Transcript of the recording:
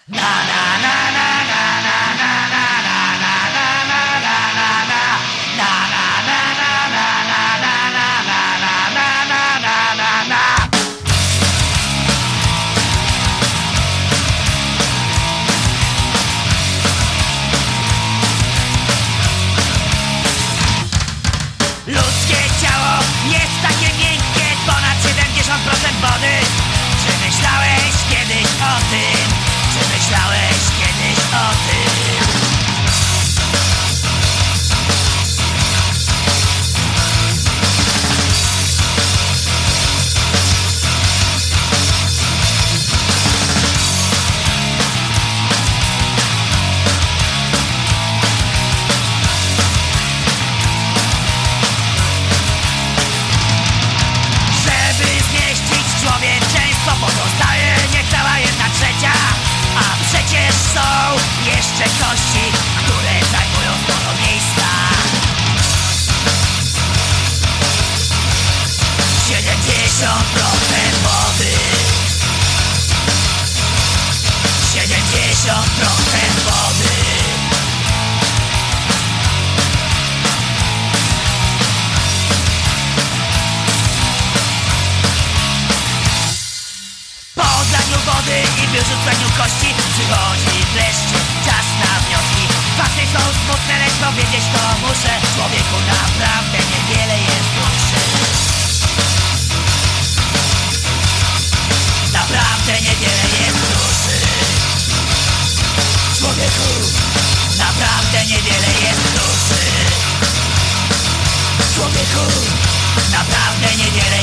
Ludzkie ciało jest takie miękkie, ponad 70% wody. Czy myślałeś kiedyś o tym? Czy myślałeś kiedyś o tym? Pozostaje niecała 1/3, a przecież są jeszcze kości, które zajmują sporo miejsca. 70% wody, 70% wody. Wody i wyrzuceniu kości przychodzi wreszcie czas na wnioski. Fakty są smutne, lecz powiedzieć to muszę. Człowieku naprawdę niewiele jest duszy. Naprawdę niewiele jest duszy. Człowieku naprawdę niewiele jest duszy. Człowieku naprawdę niewiele